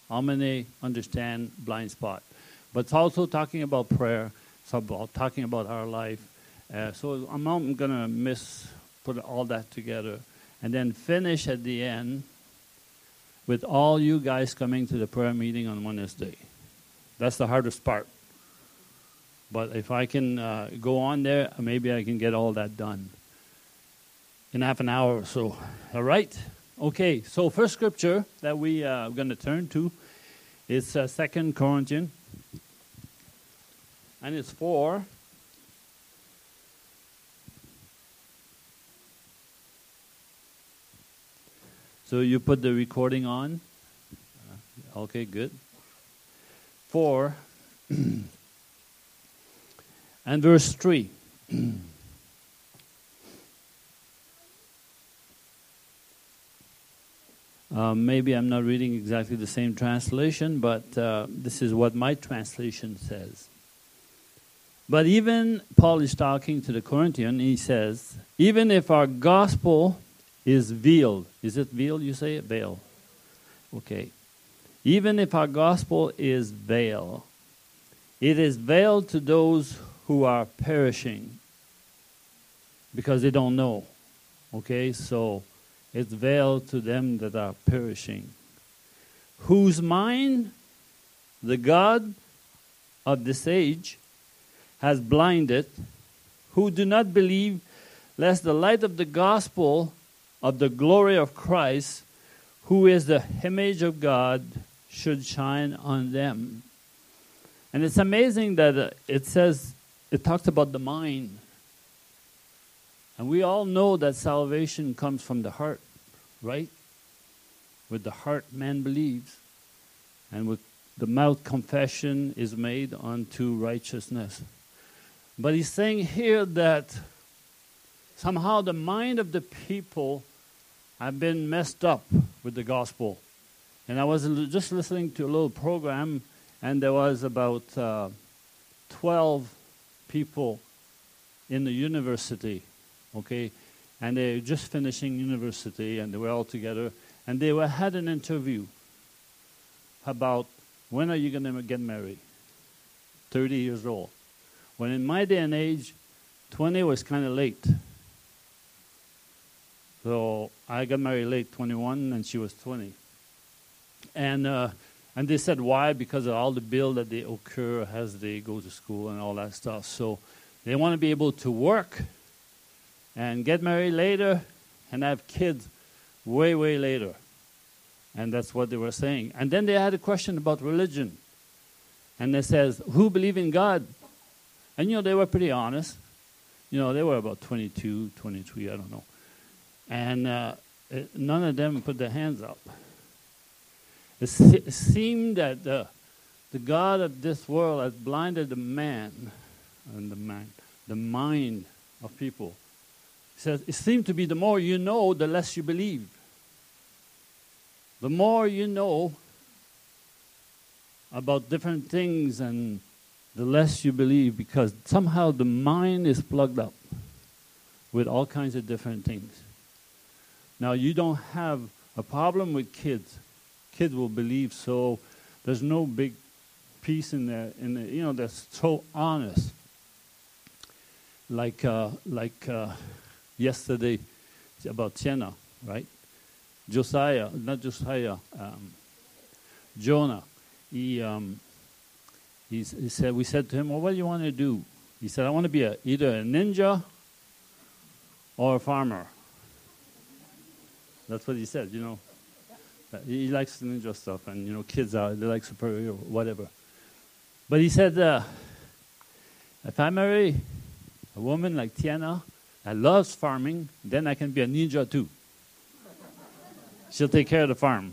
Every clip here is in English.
How many understand blind spot? But it's also talking about prayer. It's about talking about our life. So I'm not going to put all that together. And then finish at the end with all you guys coming to the prayer meeting on Wednesday. That's the hardest part. But if I can go on there, maybe I can get all that done in half an hour or so. All right? Okay, so first scripture that we are going to turn to is 2 Corinthians. And it's 4. So you put the recording on. Okay, good. 4 and verse 3. Maybe I'm not reading exactly the same translation, but this is what my translation says. But even, Paul is talking to the Corinthians, he says, even if our gospel is veiled. Is it veiled, you say? Veil. Okay. Even if our gospel is veiled, it is veiled to those who are perishing because they don't know. Okay, so it's veiled to them that are perishing. Whose mind the God of this age has blinded, who do not believe, lest the light of the gospel of the glory of Christ, who is the image of God, should shine on them. And it's amazing that it talks about the mind. And we all know that salvation comes from the heart, right? With the heart man believes, and with the mouth confession is made unto righteousness. But he's saying here that somehow the mind of the people have been messed up with the gospel. And I was just listening to a little program, and there was about 12 people in the university, okay? And they're just finishing university, and they were all together. And they had an interview about when are you going to get married? 30 years old. When in my day and age, 20 was kind of late. So I got married late, 21, and she was 20. And they said why? Because of all the bill that they occur as they go to school and all that stuff. So they want to be able to work and get married later and have kids way, way later. And that's what they were saying. And then they had a question about religion. And they says, who believe in God? And, they were pretty honest. They were about 22, 23, I don't know. And none of them put their hands up. It seemed that the God of this world has blinded the man and the mind of people. He says, it seems to be the more you know, the less you believe. The more you know about different things, and the less you believe, because somehow the mind is plugged up with all kinds of different things. Now, you don't have a problem with kids. Kids will believe, so there's no big piece in there. They're so honest. Like yesterday, about Tiana, right? Jonah. He said, we said to him, well, what do you want to do? He said, I want to be either a ninja or a farmer. That's what he said, He likes the ninja stuff, and, kids they like superhero, whatever. But he said, if I marry a woman like Tiana that loves farming, then I can be a ninja too. She'll take care of the farm.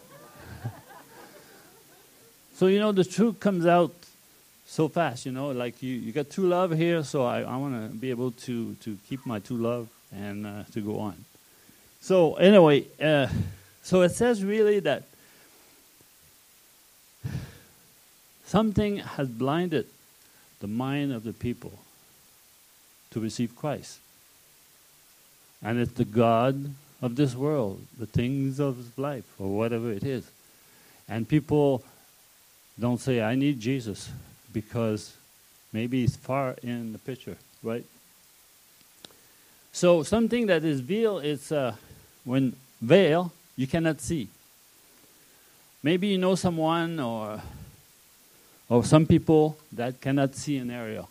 So, the truth comes out so fast, like you got true love here, so I want to be able to keep my true love and to go on. So, anyway, so it says really that something has blinded the mind of the people to receive Christ. And it's the God of this world, the things of life, or whatever it is. And people don't say, I need Jesus, because maybe he's far in the picture, right? So something that is veil, it's when veil, you cannot see. Maybe you know someone or some people that cannot see an area.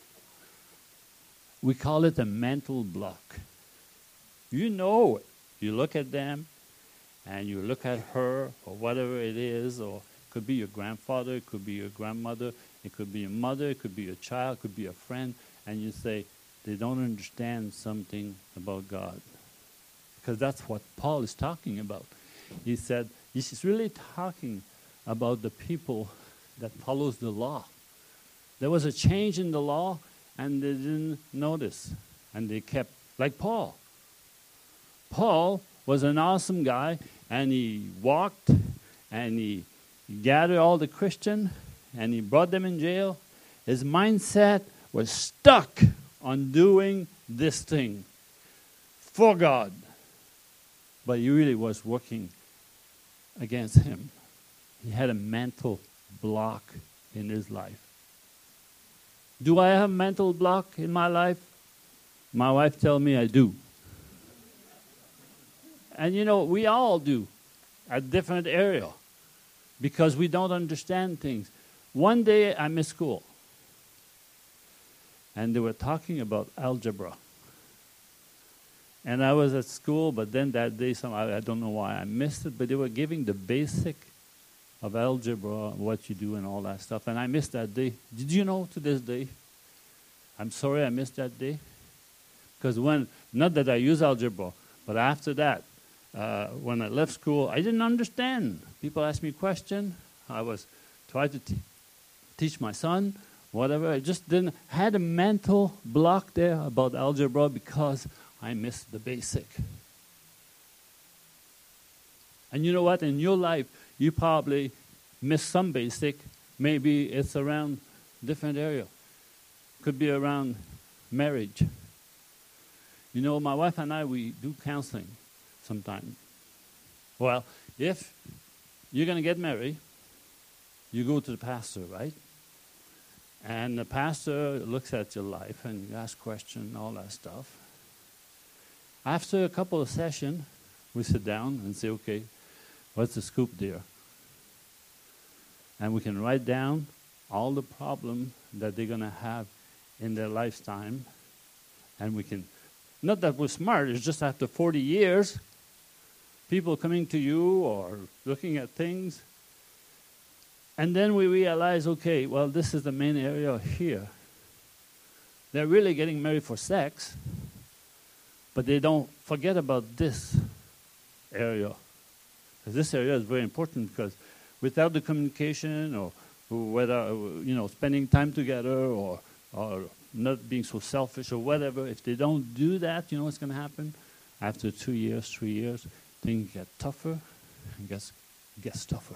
We call it a mental block. You know it. You look at them, and you look at her, or whatever it is, or it could be your grandfather, it could be your grandmother, it could be your mother, it could be your child, it could be a friend, and you say, they don't understand something about God. Because that's what Paul is talking about. He said, he's really talking about the people that follows the law. There was a change in the law, and they didn't notice. And they kept, like Paul. Paul was an awesome guy, and he walked, and he gathered all the Christians, and he brought them in jail. His mindset was stuck on doing this thing for God. But he really was working against him. He had a mental block in his life. Do I have a mental block in my life? My wife tells me I do. And you know, we all do at different area because we don't understand things. One day I missed school. And they were talking about algebra. And I was at school, but then that day, I don't know why I missed it, but they were giving the basic of algebra, what you do and all that stuff. And I missed that day. Did you know to this day? I'm sorry I missed that day. Because not that I use algebra, but after that, when I left school, I didn't understand. People asked me questions. I was trying to teach my son, whatever. I just had a mental block there about algebra because I missed the basic. And you know what? In your life, you probably missed some basic. Maybe it's around different area. Could be around marriage. You know, my wife and I, we do counseling sometimes. Well, if you're going to get married, you go to the pastor, right? And the pastor looks at your life and you ask questions, all that stuff. After a couple of sessions, we sit down and say, okay, what's the scoop there? And we can write down all the problems that they're going to have in their lifetime. And we can, not that we're smart, it's just after 40 years, people coming to you or looking at things. And then we realize, okay, well, this is the main area here. They're really getting married for sex, but they don't forget about this area. Because this area is very important, because without the communication or whether, spending time together or not being so selfish or whatever, if they don't do that, you know what's going to happen? After 2 years, 3 years, things get tougher and gets tougher.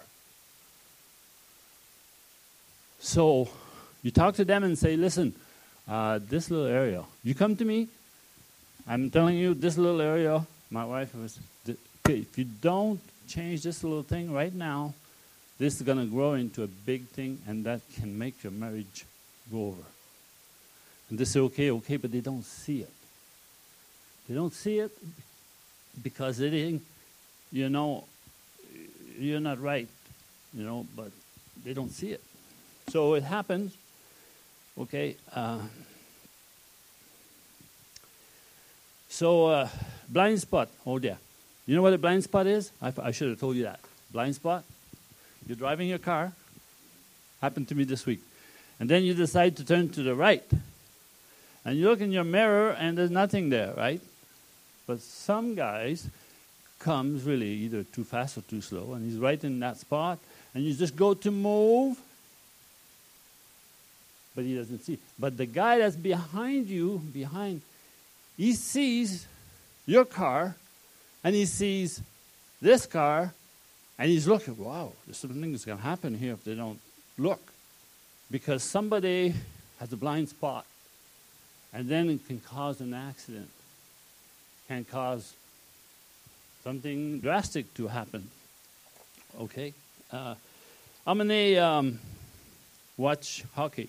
So you talk to them and say, listen, this little area, you come to me, I'm telling you, this little area, my wife was, okay, if you don't change this little thing right now, this is going to grow into a big thing, and that can make your marriage go over. And they say, okay, but they don't see it. They don't see it because they think, you're not right, but they don't see it. So it happens, okay. Blind spot, oh yeah. You know what a blind spot is? I should have told you that. Blind spot, you're driving your car, happened to me this week, and then you decide to turn to the right. And you look in your mirror and there's nothing there, right? But some guys comes really either too fast or too slow, and he's right in that spot, and you just go to move, but he doesn't see. But the guy that's behind you, he sees your car, and he sees this car, and he's looking, wow, there's something that's going to happen here if they don't look. Because somebody has a blind spot, and then it can cause an accident, can cause something drastic to happen. Okay? How many watch hockey?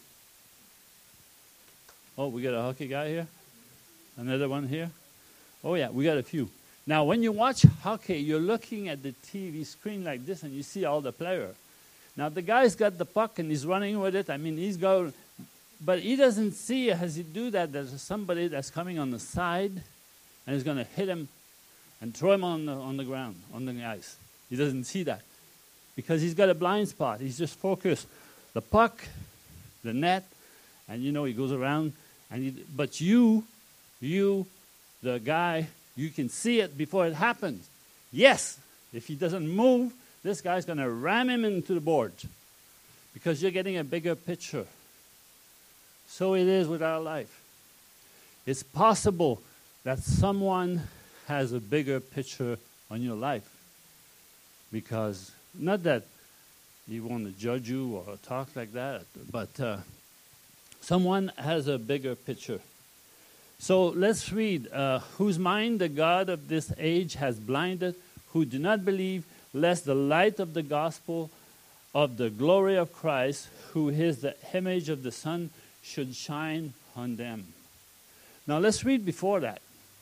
Oh, we got a hockey guy here? Another one here? Oh, yeah, we got a few. Now, when you watch hockey, you're looking at the TV screen like this, and you see all the players. Now, the guy's got the puck, and he's running with it. I mean, he's going, but he doesn't see, as he do that, there's somebody that's coming on the side, and he's going to hit him and throw him on the ground, on the ice. He doesn't see that because he's got a blind spot. He's just focused. The puck, the net, and, he goes around. But you, the guy, you can see it before it happens. Yes, if he doesn't move, this guy's going to ram him into the board because you're getting a bigger picture. So it is with our life. It's possible that someone has a bigger picture on your life because, not that he want to judge you or talk like that, but someone has a bigger picture. So let's read, whose mind the God of this age has blinded, who do not believe, lest the light of the gospel of the glory of Christ, who is the image of the Son, should shine on them. Now let's read before that.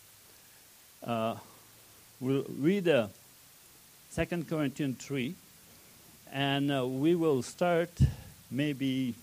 We'll read 2 Corinthians 3, and we will start maybe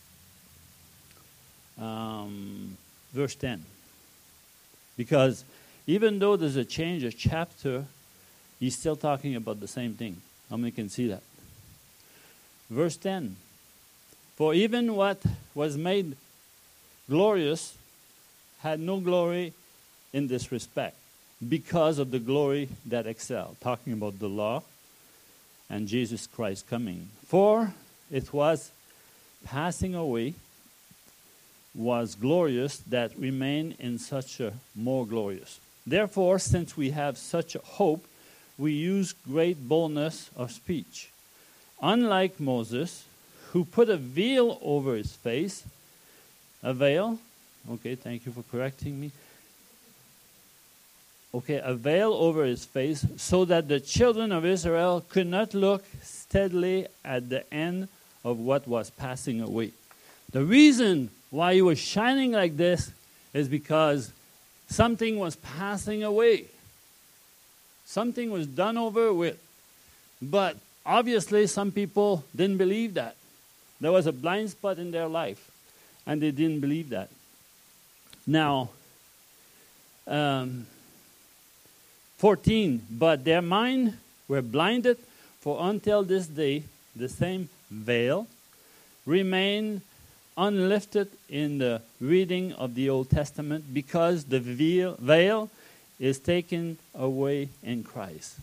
verse 10. Because even though there's a change of chapter, he's still talking about the same thing. How many can see that? Verse 10. For even what was made glorious had no glory in this respect, because of the glory that excelled. Talking about the law and Jesus Christ coming. For it was passing away, was glorious, that remained in such a more glorious. Therefore, since we have such a hope, we use great boldness of speech. Unlike Moses, who put a veil over his face, a veil, okay, thank you for correcting me. Okay, a veil over his face, so that the children of Israel could not look steadily at the end of what was passing away. The reason why he was shining like this is because something was passing away. Something was done over with. But obviously some people didn't believe that. There was a blind spot in their life, and they didn't believe that. Now, 14, but their mind were blinded, for until this day the same veil remained unlifted in the reading of the Old Testament, because the veil is taken away in Christ.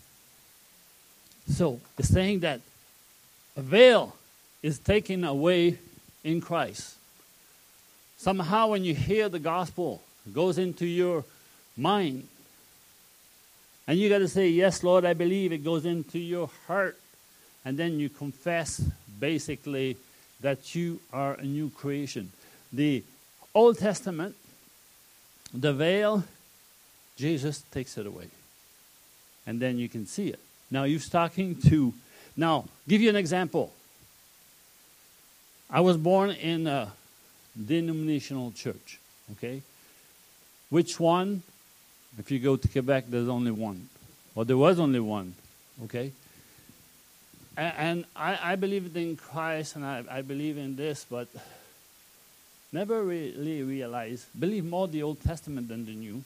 So, it's saying that a veil is taken away in Christ. Somehow when you hear the gospel, it goes into your mind. And you got to say, yes, Lord, I believe. It goes into your heart. And then you confess, basically, that you are a new creation. The Old Testament, the veil, Jesus takes it away. And then you can see it. Now, you're talking to... Now, give you an example. I was born in a denominational church, okay? Which one? If you go to Quebec, there's only one. Or there was only one, okay? And I believed in Christ, and I believe in this, but never really realized, believe more the Old Testament than the New.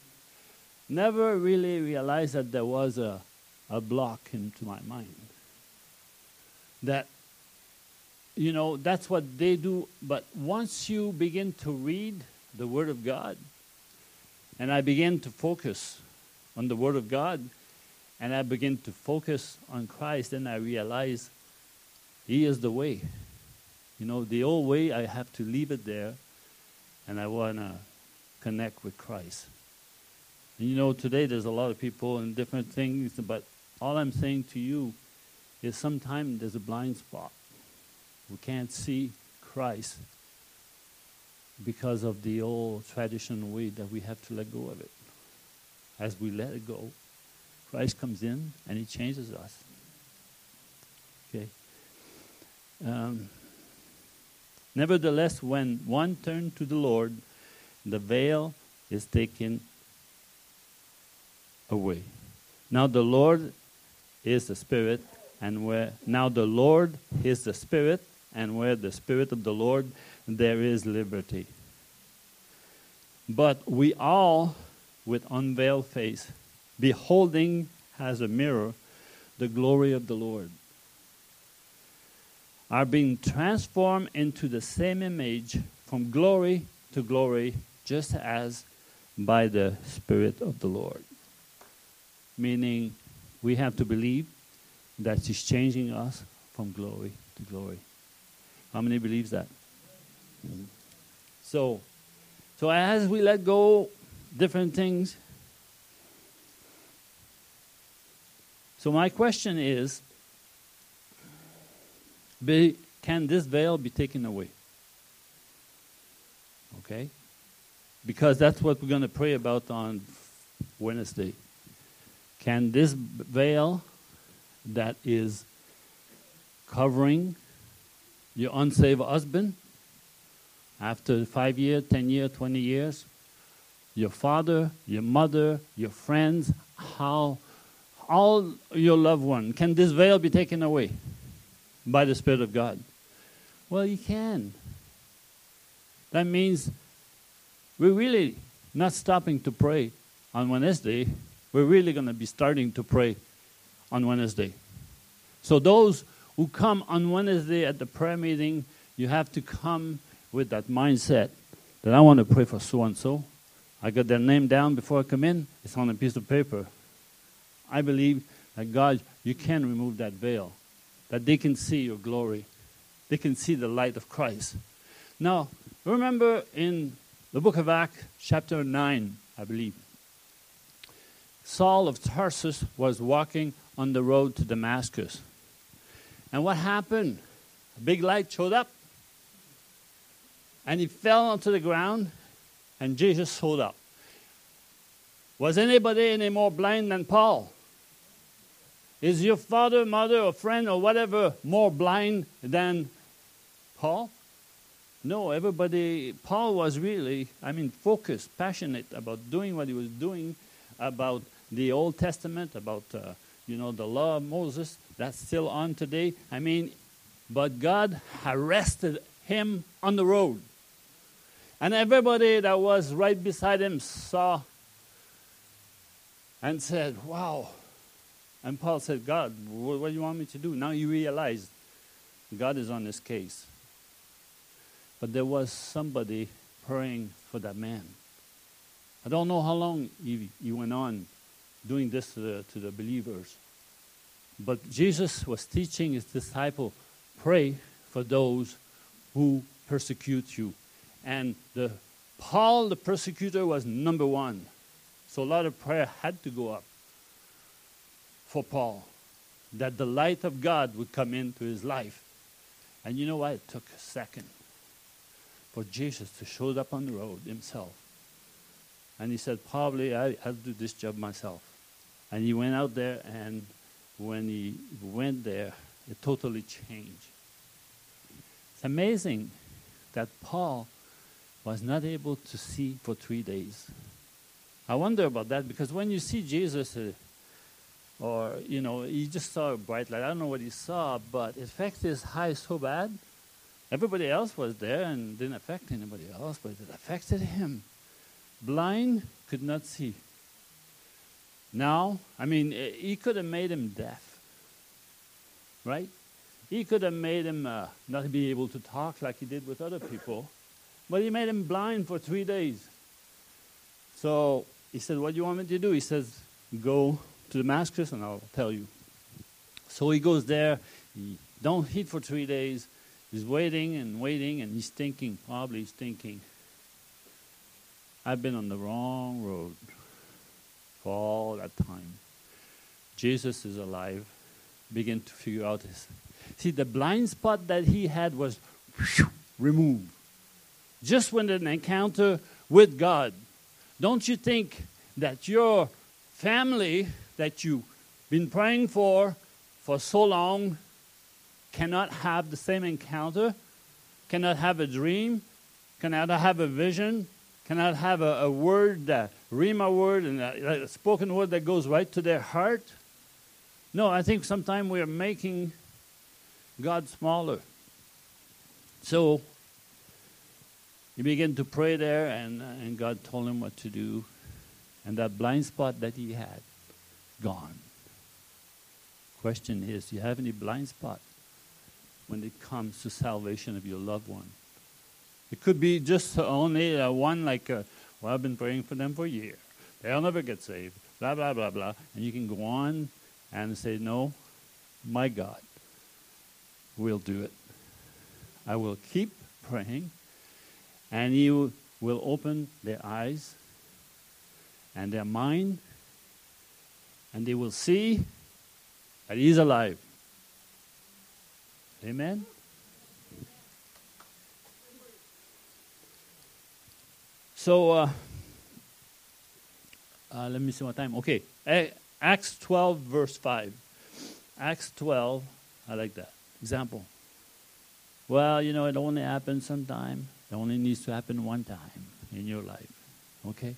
Never really realized that there was a block into my mind. That, that's what they do. But once you begin to read the Word of God, and I begin to focus on the Word of God, and I begin to focus on Christ, then I realize He is the way. The old way, I have to leave it there, and I want to connect with Christ. And today there's a lot of people and different things, but all I'm saying to you is sometimes there's a blind spot. We can't see Christ because of the old traditional way that we have to let go of it. As we let it go, Christ comes in and He changes us. Okay? Nevertheless, when one turned to the Lord, the veil is taken away. Now the Lord is the Spirit, and where the Spirit of the Lord, there is liberty. But we all, with unveiled face, beholding as a mirror the glory of the Lord, are being transformed into the same image from glory to glory, just as by the Spirit of the Lord. Meaning, we have to believe that He's changing us from glory to glory. How many believes that? Mm-hmm. So as we let go different things, so my question is, can this veil be taken away? Okay? Because that's what we're going to pray about on Wednesday. Can this veil that is covering your unsaved husband after 5 years, 10 years, 20 years, your father, your mother, your friends, all your loved ones, can this veil be taken away by the Spirit of God? Well, you can. That means we're really not stopping to pray on Wednesday. We're really going to be starting to pray on Wednesday. So those who come on Wednesday at the prayer meeting, you have to come with that mindset that I want to pray for so-and-so. I got their name down before I come in. It's on a piece of paper. I believe that God, you can remove that veil, that they can see your glory. They can see the light of Christ. Now, remember in the book of Acts, chapter 9, I believe, Saul of Tarsus was walking on the road to Damascus. And what happened? A big light showed up. And he fell onto the ground, and Jesus showed up. Was anybody any more blind than Paul? Is your father, mother, or friend, or whatever more blind than Paul? No, everybody, Paul was really, focused, passionate about doing what he was doing, about the Old Testament, about, the law of Moses. That's still on today. But God arrested him on the road. And everybody that was right beside him saw and said, wow. And Paul said, God, what do you want me to do? Now you realize God is on this case. But there was somebody praying for that man. I don't know how long he went on doing this to the believers. But Jesus was teaching his disciple, pray for those who persecute you. And Paul, the persecutor, was number one. So a lot of prayer had to go up for Paul, that the light of God would come into his life. And you know what? It took a second for Jesus to show up on the road himself. And he said, probably I'll do this job myself. And he went out there, and when he went there, it totally changed. It's amazing that Paul was not able to see for 3 days. I wonder about that, because when you see Jesus, he just saw a bright light. I don't know what he saw, but it affected his eyes so bad. Everybody else was there and didn't affect anybody else, but it affected him. Blind, could not see. Now, he could have made him deaf, right? He could have made him not be able to talk like he did with other people, but he made him blind for 3 days. So he said, what do you want me to do? He says, go to Damascus and I'll tell you. So he goes there. He don't eat for 3 days. He's waiting, and he's thinking, I've been on the wrong road for all that time. Jesus is alive. Begin to figure out this. See, the blind spot that he had was removed. Just when an encounter with God. Don't you think that your family that you've been praying for so long, cannot have the same encounter, cannot have a dream, cannot have a vision, cannot have a word, a rhema word, and a spoken word that goes right to their heart. No, I think sometimes we are making God smaller. So he began to pray there, and God told him what to do. And that blind spot that he had, gone. Question is, do you have any blind spot when it comes to salvation of your loved one? It could be just only one like, well, I've been praying for them for a year. They'll never get saved, blah, blah, blah, blah. And you can go on and say, no, my God will do it. I will keep praying, and He will open their eyes and their mind, and they will see that He's alive. Amen? So, let me see what time. Okay, Acts 12, verse 5. Acts 12, I like that. Example. Well, you know, it only happens sometime. It only needs to happen one time in your life. Okay?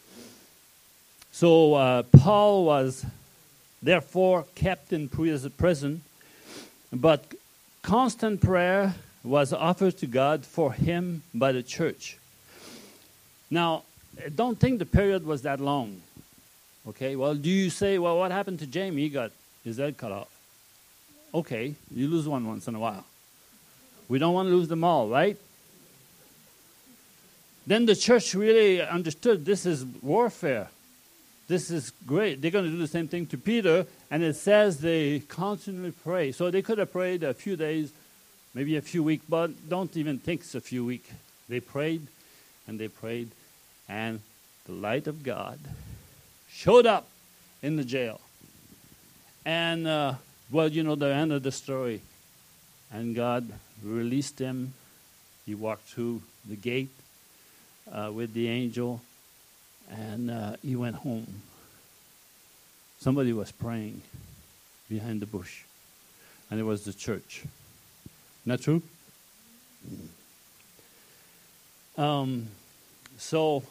So, Paul was therefore kept in prison, but constant prayer was offered to God for him by the church. Now, I don't think the period was that long. Okay, well, do you say, well, what happened to Jamie? He got his head cut off. Okay, you lose one once in a while. We don't want to lose them all, right? Then the church really understood this is warfare. This is great. They're going to do the same thing to Peter, and it says they constantly pray. So they could have prayed a few days, maybe a few weeks, but don't even think it's a few weeks. They prayed, and they prayed, and the light of God showed up in the jail. And, well, you know the end of the story. And God released him. He walked through the gate with the angel, and he went home. Somebody was praying behind the bush, and it was the church. Not true? So,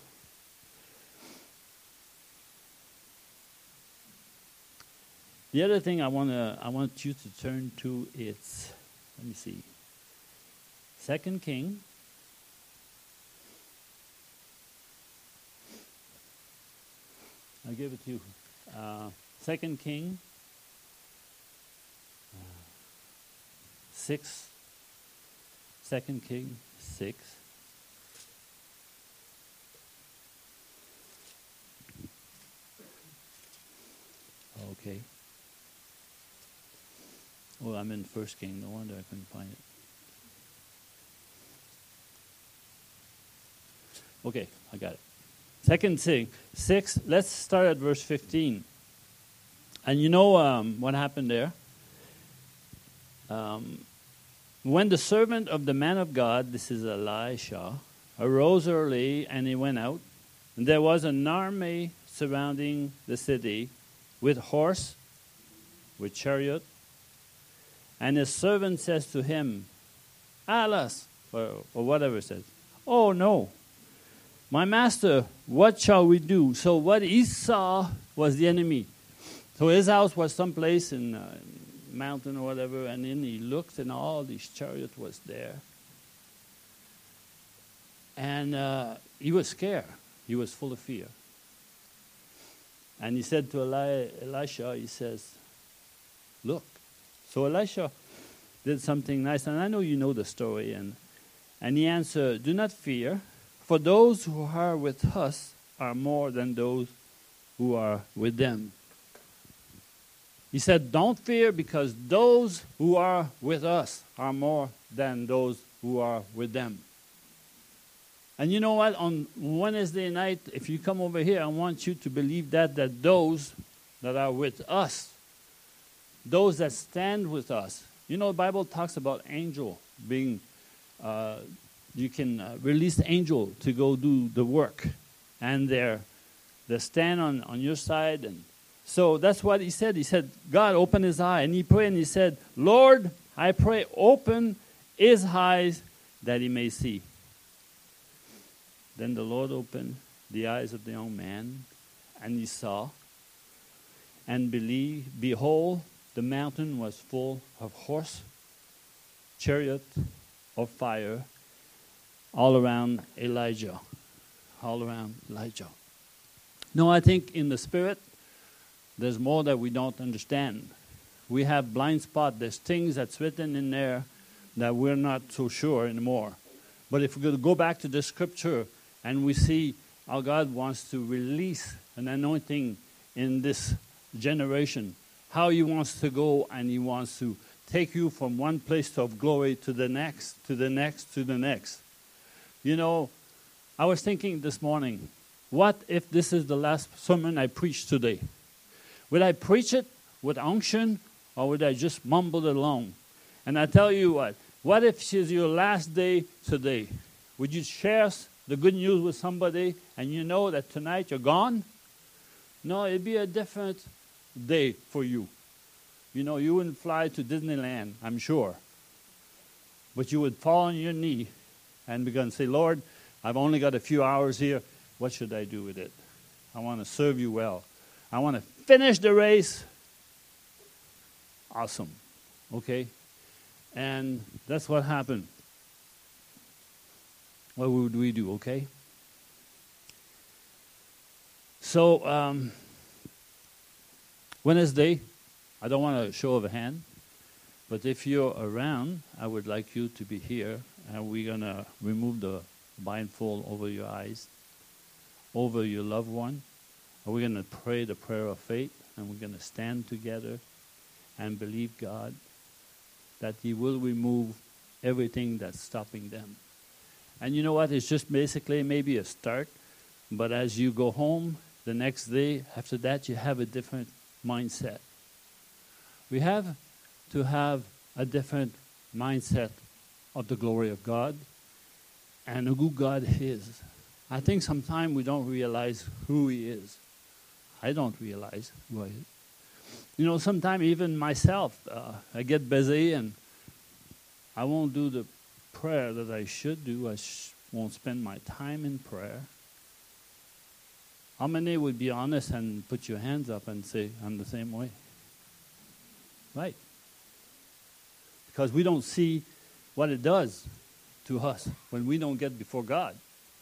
the other thing I want you to turn to is, let me see, 2 King. I'll give it to you. 2 King 6. 2 King 6. Okay. Oh, I'm in 1 King. No wonder I couldn't find it. Okay, I got it. 2 King 6. Let's start at verse 15. And you know what happened there? When the servant of the man of God, this is Elisha, arose early and he went out, and there was an army surrounding the city with horse, with chariot. And his servant says to him, Alas, or whatever it says, oh no, my master, what shall we do? So what he saw was the enemy. So his house was someplace in a mountain or whatever, and then he looked and all these chariots was there. And he was scared. He was full of fear. And he said to Elisha, he says, look. So Elisha did something nice, and I know you know the story. And he answered, do not fear, for those who are with us are more than those who are with them. He said, don't fear, because those who are with us are more than those who are with them. And you know what? On Wednesday night, if you come over here, I want you to believe that those that are with us, those that stand with us. You know, the Bible talks about angel being, you can release the angel to go do the work. And they stand on your side. And so that's what he said. He said, God opened his eye and he prayed and he said, Lord, I pray, open his eyes that he may see. Then the Lord opened the eyes of the young man, and he saw, and behold, the mountain was full of horse, chariot of fire, all around Elijah. All around Elijah. No, I think in the spirit, there's more that we don't understand. We have blind spot. There's things that's written in there that we're not so sure anymore. But if we go back to the scripture and we see how God wants to release an anointing in this generation, how he wants to go and he wants to take you from one place of glory to the next, to the next, to the next. You know, I was thinking this morning, what if this is the last sermon I preach today? Would I preach it with unction or would I just mumble it along? And I tell you what if it's your last day today? Would you share the good news with somebody and you know that tonight you're gone? No, it'd be a different day for you. You know, you wouldn't fly to Disneyland, I'm sure. But you would fall on your knee and begin to say, Lord, I've only got a few hours here. What should I do with it? I want to serve you well. I want to finish the race. Awesome. Okay? And that's what happened. What would we do, okay? So, Wednesday, I don't want a show of a hand, but if you're around, I would like you to be here, and we're going to remove the blindfold over your eyes, over your loved one, and we're going to pray the prayer of faith, and we're going to stand together and believe God that he will remove everything that's stopping them. And you know what? It's just basically maybe a start, but as you go home the next day, after that, you have a different mindset. We have to have a different mindset of the glory of God and who God is. I think sometimes we don't realize who he is. I don't realize who I is. You know, sometimes even myself, I get busy and I won't do the prayer that I should do. I won't spend my time in prayer. How many would be honest and put your hands up and say, I'm the same way? Right. Because we don't see what it does to us when we don't get before God.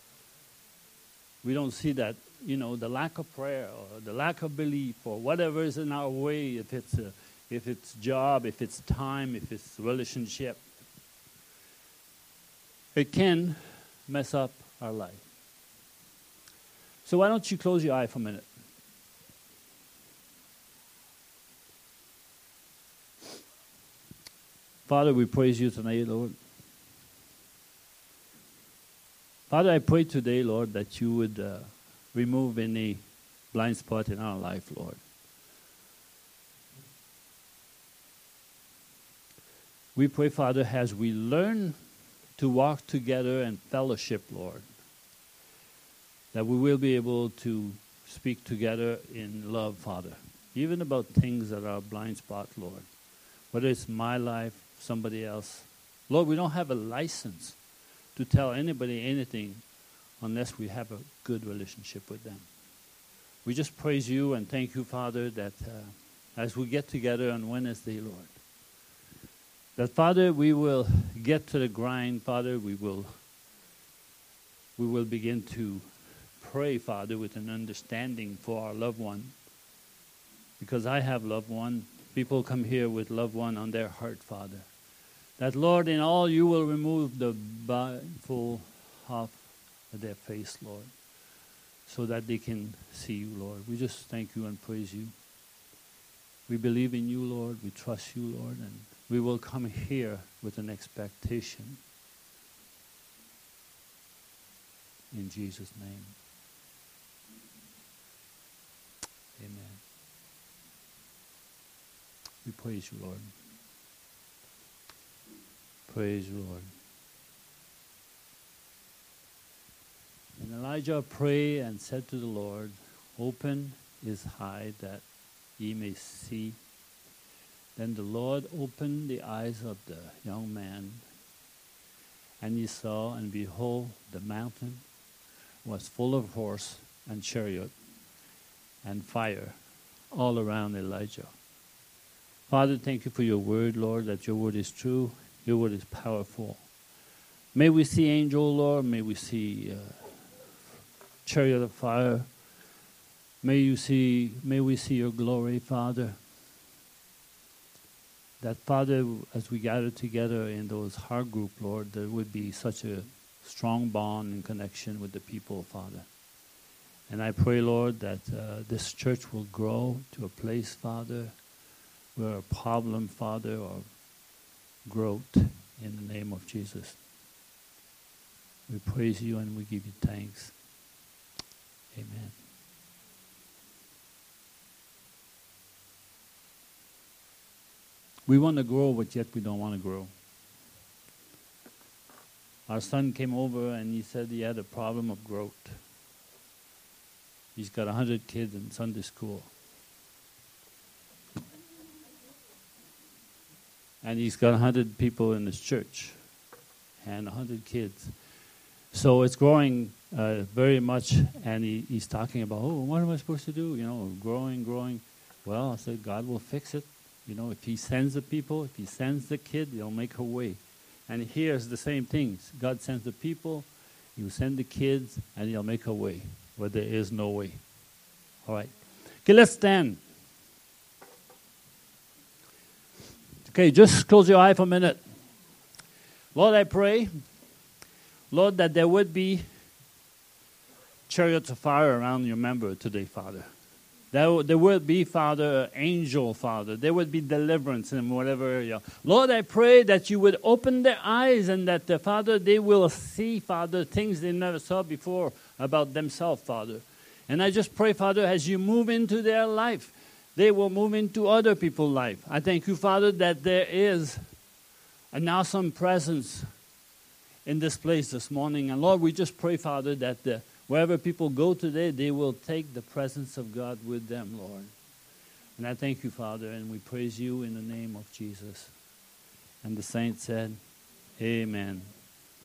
We don't see that, you know, the lack of prayer or the lack of belief or whatever is in our way, if it's job, if it's time, if it's relationship. It can mess up our life. So why don't you close your eye for a minute? Father, we praise you tonight, Lord. Father, I pray today, Lord, that you would remove any blind spot in our life, Lord. We pray, Father, as we learn to walk together and fellowship, Lord, that we will be able to speak together in love, Father, even about things that are blind spot, Lord. Whether it's my life, somebody else. Lord, we don't have a license to tell anybody anything unless we have a good relationship with them. We just praise you and thank you, Father, that as we get together on Wednesday, Lord, that, Father, we will get to the grind, Father. We will begin to pray, Father, with an understanding for our loved one. Because I have loved one. People come here with loved one on their heart, Father. That, Lord, in all you will remove the blindfold off of their face, Lord, so that they can see you, Lord. We just thank you and praise you. We believe in you, Lord. We trust you, Lord, and we will come here with an expectation. In Jesus' name. Amen. We praise you, Lord. Praise you, Lord. And Elijah prayed and said to the Lord, open his eye that ye may see. Then the Lord opened the eyes of the young man, and he saw, and behold, the mountain was full of horse and chariot and fire all around Elijah. Father, thank you for your word, Lord, that your word is true, your word is powerful. May we see angel, Lord, may we see chariot of fire. May we see your glory, Father. That, Father, as we gather together in those heart group, Lord, there would be such a strong bond and connection with the people, Father. And I pray, Lord, that this church will grow to a place, Father, where a problem, Father, or growth in the name of Jesus. We praise you and we give you thanks. Amen. We want to grow, but yet we don't want to grow. Our son came over and he said he had a problem of growth. He's got 100 kids in Sunday school. And he's got 100 people in his church and 100 kids. So it's growing very much, and he's talking about, what am I supposed to do? Growing. Well, I said, God will fix it. If he sends the people, if he sends the kid, he'll make a way. And here's the same things. God sends the people, he will send the kids, and he'll make a way where there is no way. All right. Okay, let's stand. Okay, just close your eye for a minute. Lord, I pray, Lord, that there would be chariots of fire around your member today, Father. There would be, Father, angel, Father. There would be deliverance in whatever area. Lord, I pray that you would open their eyes and that, Father, they will see, Father, things they never saw before about themselves, Father. And I just pray, Father, as you move into their life, they will move into other people's life. I thank you, Father, that there is an awesome presence in this place this morning. And Lord, we just pray, Father, that wherever people go today, they will take the presence of God with them, Lord. And I thank you, Father, and we praise you in the name of Jesus. And the saints said, Amen.